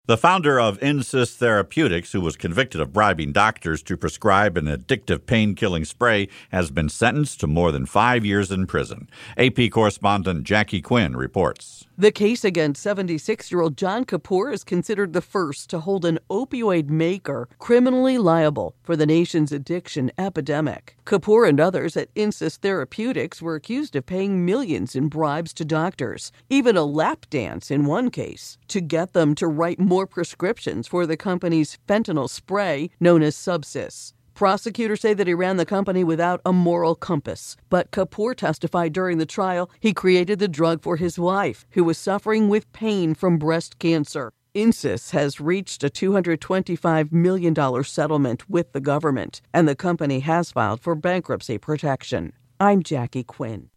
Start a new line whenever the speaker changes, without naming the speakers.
The founder of Insys Therapeutics, who was convicted of bribing doctors to prescribe an addictive pain-killing spray, has been sentenced to more than 5 years in prison. AP correspondent Jackie Quinn reports.
The case against 76-year-old John Kapoor is considered the first to hold an opioid maker criminally liable for the nation's addiction epidemic. Kapoor and others at Insys Therapeutics were accused of paying millions in bribes to doctors, even a lap dance in one case, to get them to write more prescriptions for the company's fentanyl spray known as Subsys. Prosecutors say that he ran the company without a moral compass, but Kapoor testified during the trial he created the drug for his wife, who was suffering with pain from breast cancer. Insys has reached a $225 million settlement with the government, and the company has filed for bankruptcy protection. I'm Jackie Quinn.